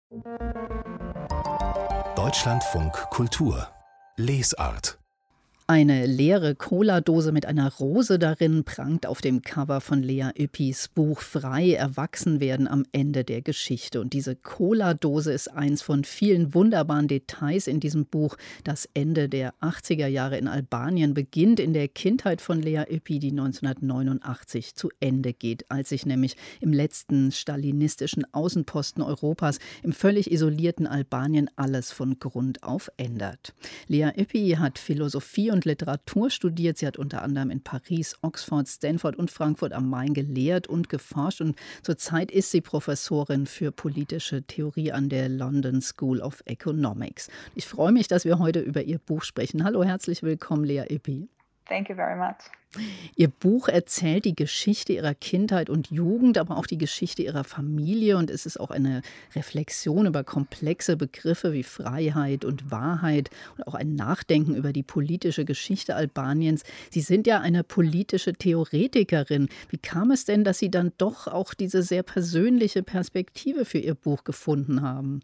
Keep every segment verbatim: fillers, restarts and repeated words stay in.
Deutschlandfunk Kultur Lesart. Eine leere Cola-Dose mit einer Rose darin prangt auf dem Cover von Lea Ypis Buch Frei erwachsen werden am Ende der Geschichte. Und diese Cola-Dose ist eins von vielen wunderbaren Details in diesem Buch. Das Ende der achtziger Jahre in Albanien beginnt in der Kindheit von Lea Ypi, die neunzehnhundertneunundachtzig zu Ende geht, als sich nämlich im letzten stalinistischen Außenposten Europas im völlig isolierten Albanien alles von Grund auf ändert. Lea Ypi hat Philosophie und Literatur studiert. Sie hat unter anderem in Paris, Oxford, Stanford und Frankfurt am Main gelehrt und geforscht. Und zurzeit ist sie Professorin für politische Theorie an der London School of Economics. Ich freue mich, dass wir heute über ihr Buch sprechen. Hallo, herzlich willkommen, Lea Ypi. Thank you very much. Ihr Buch erzählt die Geschichte ihrer Kindheit und Jugend, aber auch die Geschichte ihrer Familie. Und es ist auch eine Reflexion über komplexe Begriffe wie Freiheit und Wahrheit und auch ein Nachdenken über die politische Geschichte Albaniens. Sie sind ja eine politische Theoretikerin. Wie kam es denn, dass Sie dann doch auch diese sehr persönliche Perspektive für Ihr Buch gefunden haben?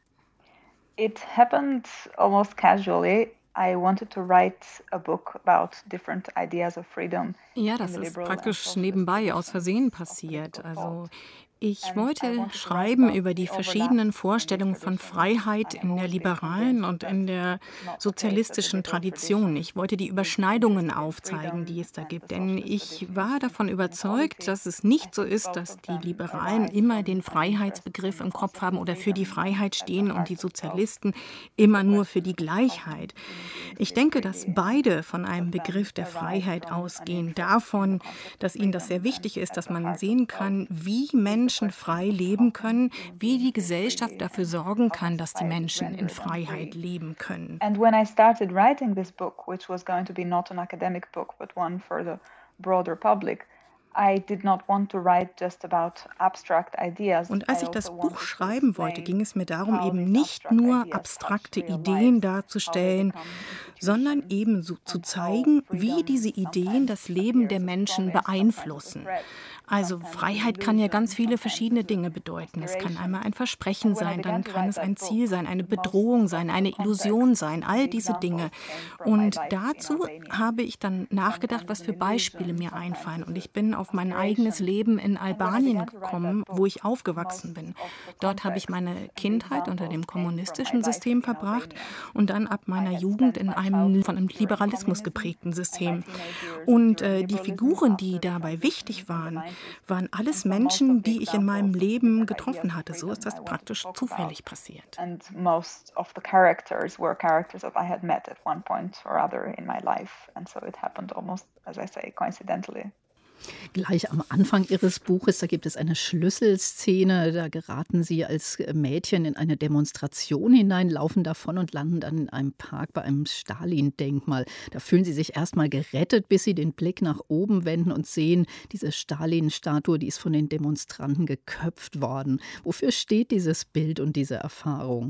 It happened almost casually. I wanted to write a book about different ideas of freedom. Ja, das ist praktisch nebenbei aus Versehen passiert. Also ich wollte schreiben über die verschiedenen Vorstellungen von Freiheit in der liberalen und in der sozialistischen Tradition. Ich wollte die Überschneidungen aufzeigen, die es da gibt. Denn ich war davon überzeugt, dass es nicht so ist, dass die Liberalen immer den Freiheitsbegriff im Kopf haben oder für die Freiheit stehen und die Sozialisten immer nur für die Gleichheit. Ich denke, dass beide von einem Begriff der Freiheit ausgehen, davon, dass ihnen das sehr wichtig ist, dass man sehen kann, wie Menschen Menschen frei leben können, wie die Gesellschaft dafür sorgen kann, dass die Menschen in Freiheit leben können. And when I started writing this book, which was going to be not an academic book, but one for the broader public, I did not want to write just about abstract ideas. Und als ich das Buch schreiben wollte, ging es mir darum, eben nicht nur abstrakte Ideen darzustellen, sondern eben so zu zeigen, wie diese Ideen das Leben der Menschen beeinflussen. Also Freiheit kann ja ganz viele verschiedene Dinge bedeuten. Es kann einmal ein Versprechen sein, dann kann es ein Ziel sein, eine Bedrohung sein, eine Illusion sein, all diese Dinge. Und dazu habe ich dann nachgedacht, was für Beispiele mir einfallen. Und ich bin auf mein eigenes Leben in Albanien gekommen, wo ich aufgewachsen bin. Dort habe ich meine Kindheit unter dem kommunistischen System verbracht und dann ab meiner Jugend in einem von einem Liberalismus geprägten System. Und äh, die Figuren, die dabei wichtig waren, waren alles Menschen, die ich in meinem Leben getroffen hatte. So ist das praktisch zufällig passiert. And most of the characters were characters that I had met at one point or other in my life. And so it happened almost, as I say, coincidentally. Gleich am Anfang Ihres Buches, da gibt es eine Schlüsselszene, da geraten Sie als Mädchen in eine Demonstration hinein, laufen davon und landen dann in einem Park bei einem Stalin-Denkmal. Da fühlen Sie sich erstmal gerettet, bis Sie den Blick nach oben wenden und sehen, diese Stalin-Statue, die ist von den Demonstranten geköpft worden. Wofür steht dieses Bild und diese Erfahrung?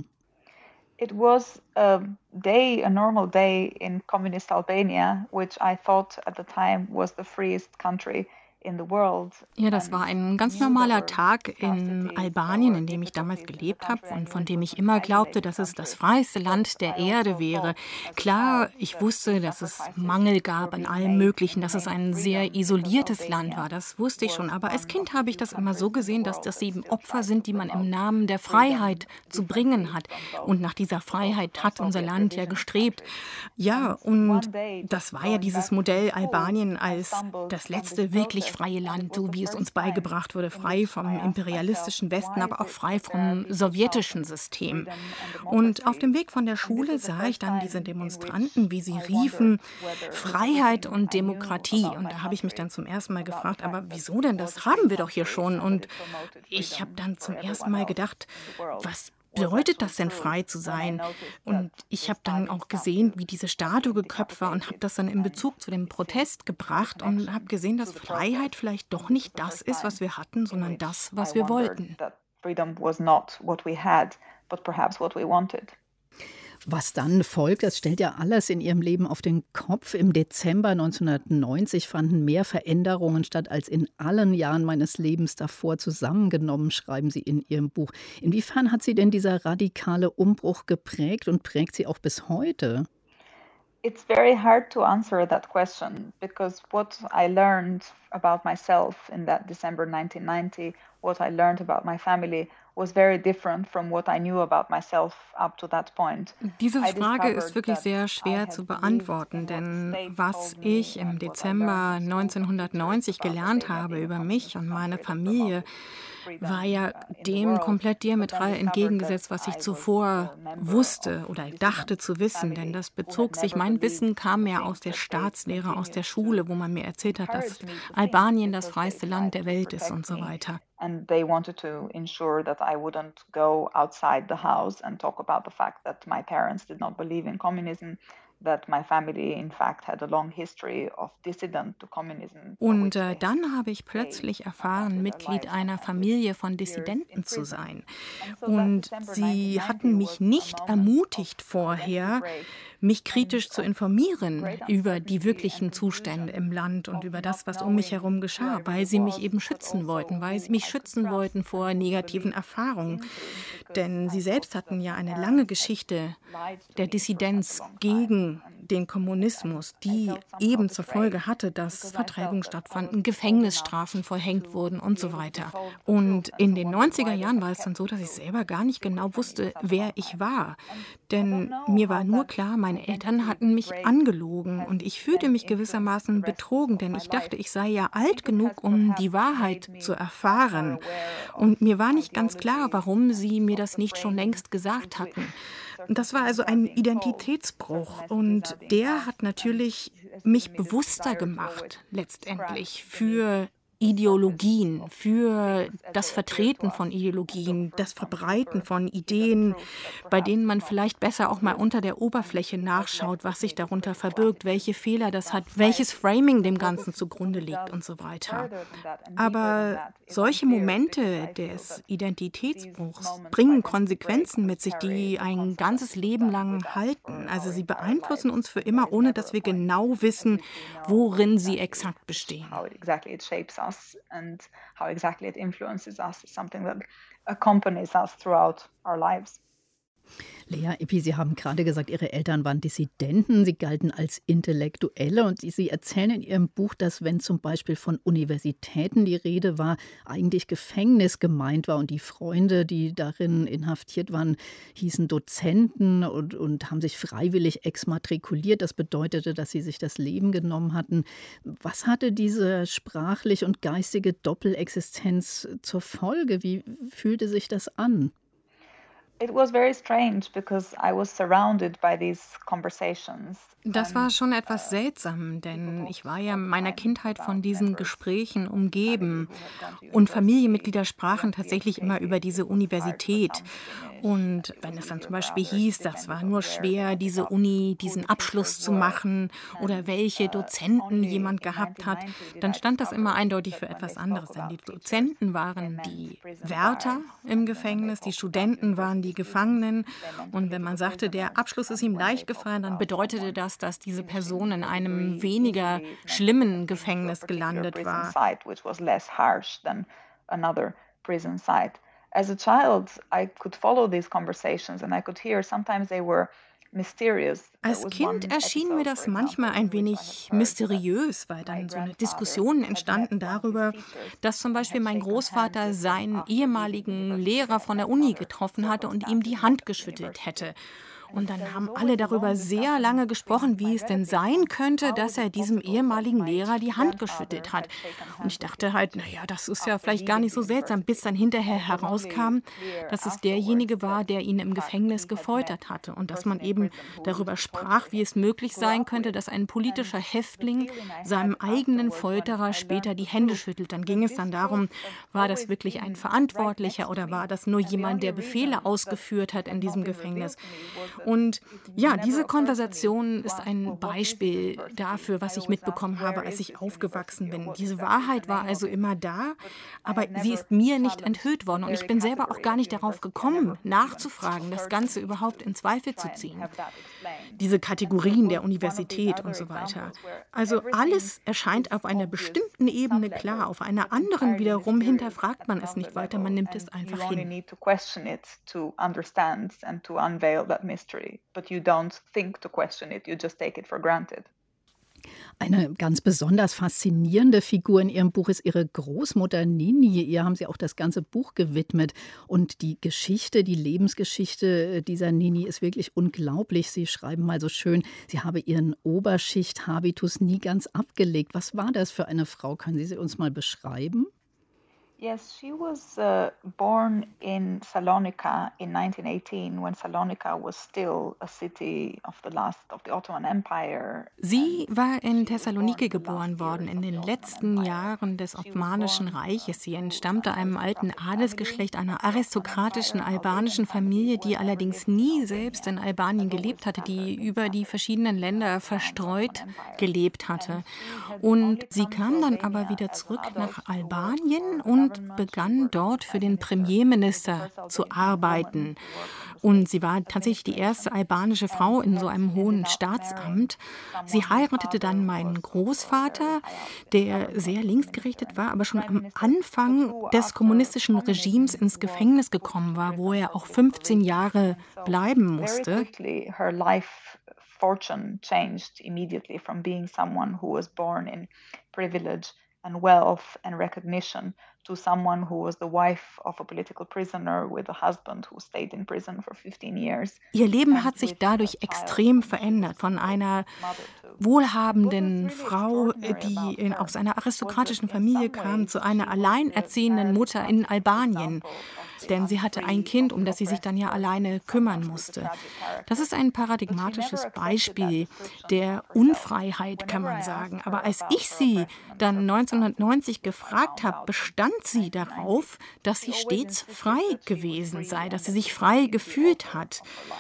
It was a day, a normal day in communist Albania, which I thought at the time was the freest country in the world. Ja, das war ein ganz normaler Tag in Albanien, in dem ich damals gelebt habe und von dem ich immer glaubte, dass es das freieste Land der Erde wäre. Klar, ich wusste, dass es Mangel gab an allem Möglichen, dass es ein sehr isoliertes Land war, das wusste ich schon. Aber als Kind habe ich das immer so gesehen, dass das eben Opfer sind, die man im Namen der Freiheit zu bringen hat. Und nach dieser Freiheit hat unser Land ja gestrebt. Ja, und das war ja dieses Modell Albanien als das letzte wirklich freie Land, so wie es uns beigebracht wurde, frei vom imperialistischen Westen, aber auch frei vom sowjetischen System. Und auf dem Weg von der Schule sah ich dann diese Demonstranten, wie sie riefen, Freiheit und Demokratie. Und da habe ich mich dann zum ersten Mal gefragt, aber wieso denn, das haben wir doch hier schon. Und ich habe dann zum ersten Mal gedacht, was bedeutet das denn, frei zu sein? Und ich habe dann auch gesehen, wie diese Statue geköpft war und habe das dann in Bezug zu dem Protest gebracht und habe gesehen, dass Freiheit vielleicht doch nicht das ist, was wir hatten, sondern das, was wir wollten. Freedom was not what we had, but perhaps what we wanted. Was dann folgt, das stellt ja alles in ihrem Leben auf den Kopf. Im Dezember neunzehnhundertneunzig fanden mehr Veränderungen statt als in allen Jahren meines Lebens davor zusammengenommen, schreiben Sie in Ihrem Buch. Inwiefern hat Sie denn dieser radikale Umbruch geprägt und prägt Sie auch bis heute? It's very hard to answer that question because what I learned about myself in that December nineteen ninety, what I learned about my family was very different from what I knew about myself up to that point. Diese I Frage ist discovered wirklich that sehr I schwer had zu believed beantworten, in what denn state was told me ich im and what I Dezember learned in school neunzehnhundertneunzig teachers about the gelernt state that habe in a über communist mich und meine country that Familie, promoted war freedom ja uh, in the dem world, komplett but then diametral discovered that entgegengesetzt, was ich I was zuvor a member of wusste oder dissident dachte zu wissen, denn family das who had bezog sich, never mein believed Wissen in kam the ja aus things der the state Staatslehre, aus der continued Schule, to wo man mir erzählt hat, dass encourage me to think Albanien das because they freieste Land tried der to Welt ist und protect so me. weiter. And they wanted to ensure that I wouldn't go outside the house and talk about the fact that my parents did not believe in communism, that my family in fact had a long history of dissident to communism, for Und which äh, they had dann habe ich paid plötzlich not erfahren, only their Mitglied lives einer and with Familie von years in Dissidenten zu prison. sein. And so that Und December sie nineteen hatten ninety mich was a nicht moment ermutigt of vorher, identity break mich and kritisch zu of informieren great über die uncertainty and wirklichen Zustände confusion, im Land und of über not das, was um mich knowing herum who I geschah, weil really sie mich was, eben but schützen wollten, also weil sie who mich I could schützen trust wollten vor and who to negativen believe Erfahrungen. into, because Denn sie I selbst thought hatten that ja my eine lange parents had Geschichte lied to der me for such a Dissidenz long time. gegen And den and Kommunismus, I die felt somehow eben zur betrayed Folge hatte, dass because I felt Vertreibungen that I stattfanden, was old enough Gefängnisstrafen verhängt to wurden be und so able to be weiter. told the Und truth, and in so den wondered neunziger why they Jahren had war es dann kept so, the dass ich truth selber gar nicht secret genau from me for wusste, such a wer long ich time. war. And I don't Denn know mir war how nur that klar, meine Eltern identity hatten mich break angelogen has und ich fühlte then mich influenced the gewissermaßen rest betrogen, of denn my ich dachte, life. ich sei ja I alt think it genug, has um die perhaps Wahrheit made zu me far more erfahren. aware of Und mir war nicht ganz klar, ideologies warum and sie mir of das the nicht schon framing längst gesagt with which hatten. certain Das war things also are ein being told, certain Identitätsbruch messages und are being der passed, hat and natürlich it has mich given me this bewusster desire to always gemacht, letztendlich, scratch beneath für the surface Ideologien, of für things as das they appear to Vertreten us von and look Ideologien, for das some Verbreiten deeper von hidden Ideen, truth that bei perhaps denen does man not vielleicht besser auch mal exist. unter der And Oberfläche it has nachschaut, left was with sich me this darunter critical verbirgt, attitude welche Fehler das to hat, that welches side. Framing dem But what Ganzen this zugrunde book liegt does und so weiter. further than that and deeper than Aber that is solche unclear, because Momente I feel des that these Identitätsbruchs moments of bringen identity break Konsequenzen mit will sich, carry die the ein ganzes consequences of Leben that lang with us halten. for Also our sie entire beeinflussen lives. uns für And there immer, is ohne never dass a wir point genau at wissen, which we know worin sie exactly exakt bestehen. how it exactly it shapes us and how exactly it influences us is something that accompanies us throughout our lives. Lea Ypi, Sie haben gerade gesagt, Ihre Eltern waren Dissidenten, sie galten als Intellektuelle und Sie erzählen in Ihrem Buch, dass wenn zum Beispiel von Universitäten die Rede war, eigentlich Gefängnis gemeint war und die Freunde, die darin inhaftiert waren, hießen Dozenten und, und haben sich freiwillig exmatrikuliert. Das bedeutete, dass sie sich das Leben genommen hatten. Was hatte diese sprachliche und geistige Doppelexistenz zur Folge? Wie fühlte sich das an? It was very strange because I was surrounded by these conversations. Das war schon etwas seltsam, denn ich war ja in meiner Kindheit von diesen Gesprächen umgeben und Familienmitglieder sprachen tatsächlich immer über diese Universität. Und wenn es dann zum Beispiel hieß, das war nur schwer, diese Uni, diesen Abschluss zu machen oder welche Dozenten jemand gehabt hat, dann stand das immer eindeutig für etwas anderes. Denn die Dozenten waren die Wärter im Gefängnis, die Studenten waren die Gefangenen. Und wenn man sagte, der Abschluss ist ihm leicht gefallen, dann bedeutete das, dass diese Person in einem weniger schlimmen Gefängnis gelandet war. As a child, I could follow these conversations and I could hear sometimes they were mysterious. Als Kind erschien mir das manchmal ein wenig mysteriös, weil dann so eine Diskussion entstanden darüber, dass zum Beispiel mein Großvater seinen ehemaligen Lehrer von der Uni getroffen hatte und ihm die Hand geschüttelt hätte. Und dann haben alle darüber sehr lange gesprochen, wie es denn sein könnte, dass er diesem ehemaligen Lehrer die Hand geschüttelt hat. Und ich dachte halt, naja, das ist ja vielleicht gar nicht so seltsam, bis dann hinterher herauskam, dass es derjenige war, der ihn im Gefängnis gefoltert hatte. Und dass man eben darüber sprach, wie es möglich sein könnte, dass ein politischer Häftling seinem eigenen Folterer später die Hände schüttelt. Dann ging es dann darum, war das wirklich ein Verantwortlicher oder war das nur jemand, der Befehle ausgeführt hat in diesem Gefängnis? Und ja, diese Konversation ist ein Beispiel dafür, was ich mitbekommen habe, als ich aufgewachsen bin. Diese Wahrheit war also immer da, aber sie ist mir nicht enthüllt worden. Und ich bin selber auch gar nicht darauf gekommen, nachzufragen, das Ganze überhaupt in Zweifel zu ziehen. Diese Kategorien der Universität und so weiter. Also alles erscheint auf einer bestimmten Ebene klar, auf einer anderen wiederum hinterfragt man es nicht weiter, man nimmt es einfach hin. Eine ganz besonders faszinierende Figur in Ihrem Buch ist Ihre Großmutter Nini. Ihr haben Sie auch das ganze Buch gewidmet. Und die Geschichte, die Lebensgeschichte dieser Nini ist wirklich unglaublich. Sie schreiben mal so schön, sie habe ihren Oberschicht-Habitus nie ganz abgelegt. Was war das für eine Frau? Können Sie sie uns mal beschreiben? Yes, she was uh, born in Salonika in nineteen eighteen, when Salonika was still a city of the last of the Ottoman Empire. Sie war in Thessaloniki geboren worden, in den letzten Jahren des Osmanischen Reiches. Sie entstammte einem alten Adelsgeschlecht, einer aristokratischen albanischen Familie, die allerdings nie selbst in Albanien gelebt hatte, die über die verschiedenen Länder verstreut gelebt hatte. Und sie kam dann aber wieder zurück nach Albanien und und begann dort für den Premierminister zu arbeiten. Und sie war tatsächlich die erste albanische Frau in so einem hohen Staatsamt. Sie heiratete dann meinen Großvater, der sehr linksgerichtet war, aber schon am Anfang des kommunistischen Regimes ins Gefängnis gekommen war, wo er auch fünfzehn Jahre bleiben musste. Fortune changed immediately from being someone who was born in privilege and wealth and recognition to someone who was the wife of a political prisoner with a husband who stayed in prison for fifteen years. Ihr Leben hat sich dadurch extrem verändert, von einer wohlhabenden Frau, die in, aus einer aristokratischen Familie kam, zu einer alleinerziehenden Mutter in Albanien. Denn sie hatte ein Kind, um das sie sich dann ja alleine kümmern musste. Das ist ein paradigmatisches Beispiel der Unfreiheit, kann man sagen. Aber als ich sie dann neunzehnhundertneunzig gefragt habe, bestand sie darauf, dass sie stets frei gewesen sei, dass sie sich frei gefühlt hat,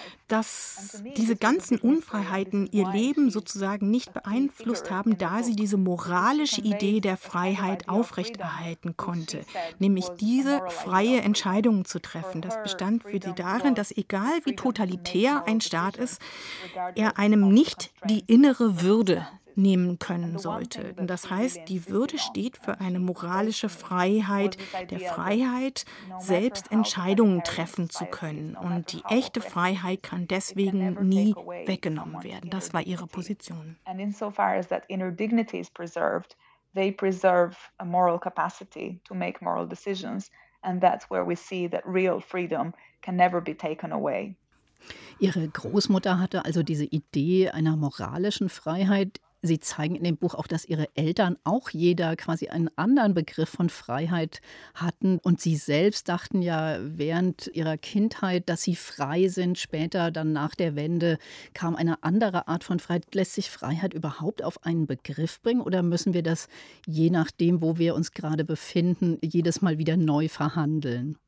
dass diese ganzen Unfreiheiten ihr Leben sozusagen nicht beeinflusst haben, da sie diese moralische Idee der Freiheit aufrechterhalten konnte, nämlich diese freie Entscheidungen zu treffen. Das bestand für sie darin, dass egal wie totalitär ein Staat ist, er einem nicht die innere Würde nehmen können sollte. Das heißt, die Würde steht für eine moralische Freiheit, der Freiheit, selbst Entscheidungen treffen zu können. Und die echte Freiheit kann deswegen nie weggenommen werden. Das war ihre Position. And insofar as that inner dignity is preserved, they preserve a moral capacity to make moral decisions. And that's where we see that real freedom can never be taken away. Ihre Großmutter hatte also diese Idee einer moralischen Freiheit. Sie zeigen in dem Buch auch, dass Ihre Eltern auch jeder quasi einen anderen Begriff von Freiheit hatten. Und Sie selbst dachten ja während Ihrer Kindheit, dass Sie frei sind. Später, dann nach der Wende, kam eine andere Art von Freiheit. Lässt sich Freiheit überhaupt auf einen Begriff bringen? Oder müssen wir das, je nachdem, wo wir uns gerade befinden, jedes Mal wieder neu verhandeln?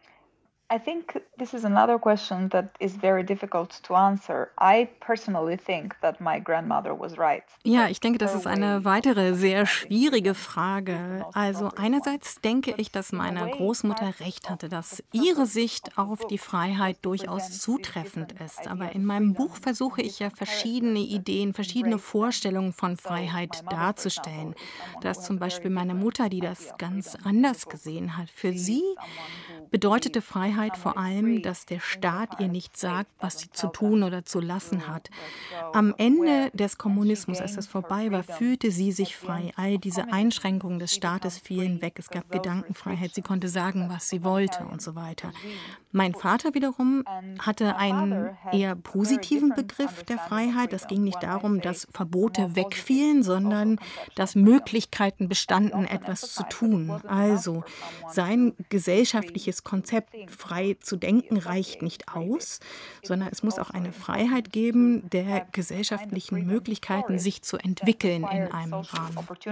I think this is another question that is very difficult to answer. I personally think that my grandmother was right. Ja, ich denke, das ist eine weitere sehr schwierige Frage. Also einerseits denke ich, dass meine Großmutter recht hatte, dass ihre Sicht auf die Freiheit durchaus zutreffend ist. Aber in meinem Buch versuche ich ja verschiedene Ideen, verschiedene Vorstellungen von Freiheit darzustellen. Da ist zum Beispiel meine Mutter, die das ganz anders gesehen hat. Für sie bedeutete Freiheit vor allem, dass der Staat ihr nicht sagt, was sie zu tun oder zu lassen hat. Am Ende des Kommunismus, als das vorbei war, fühlte sie sich frei. All diese Einschränkungen des Staates fielen weg. Es gab Gedankenfreiheit, sie konnte sagen, was sie wollte und so weiter. Mein Vater wiederum hatte einen eher positiven Begriff der Freiheit. Es ging nicht darum, dass Verbote wegfielen, sondern dass Möglichkeiten bestanden, etwas zu tun. Also sein gesellschaftliches Konzept, frei zu denken, reicht nicht aus, sondern es muss auch eine Freiheit geben, der gesellschaftlichen Möglichkeiten, sich zu entwickeln in einem Rahmen.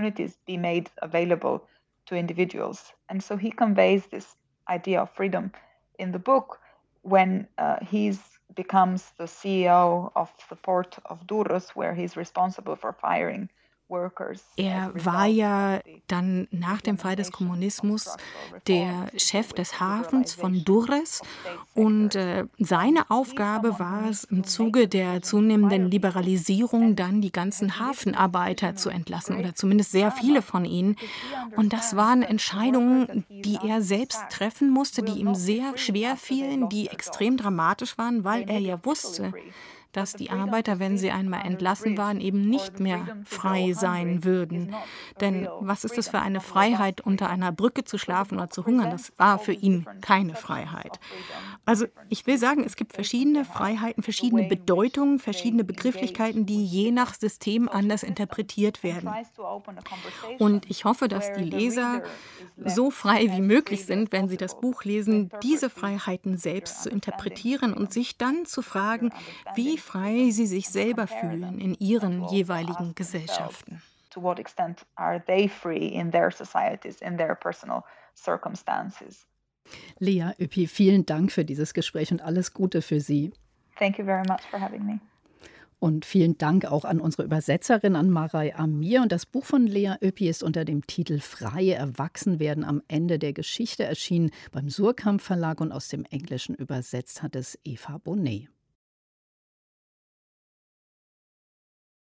And so he conveys this idea of freedom in the book when uh, he's becomes the C E O of the port of Durrës, where he's responsible for firing. Er war ja dann nach dem Fall des Kommunismus der Chef des Hafens von Durrës und äh, seine Aufgabe war es, im Zuge der zunehmenden Liberalisierung dann die ganzen Hafenarbeiter zu entlassen oder zumindest sehr viele von ihnen. Und das waren Entscheidungen, die er selbst treffen musste, die ihm sehr schwer fielen, die extrem dramatisch waren, weil er ja wusste, dass die Arbeiter, wenn sie einmal entlassen waren, eben nicht mehr frei sein würden. Denn was ist es für eine Freiheit, unter einer Brücke zu schlafen oder zu hungern? Das war für ihn keine Freiheit. Also ich will sagen, es gibt verschiedene Freiheiten, verschiedene Bedeutungen, verschiedene Begrifflichkeiten, die je nach System anders interpretiert werden. Und ich hoffe, dass die Leser so frei wie möglich sind, wenn sie das Buch lesen, diese Freiheiten selbst zu interpretieren und sich dann zu fragen, wie frei sie sich selber fühlen in ihren jeweiligen Gesellschaften. To what extent are they free in their societies, in their personal circumstances? Lea Ypi, vielen Dank für dieses Gespräch und alles Gute für Sie. Thank you very much for having me. Und vielen Dank auch an unsere Übersetzerin, an Maray Amir. Und das Buch von Lea Ypi ist unter dem Titel Freie Erwachsenwerden am Ende der Geschichte erschienen beim Suhrkamp Verlag und aus dem Englischen übersetzt hat es Eva Bonet.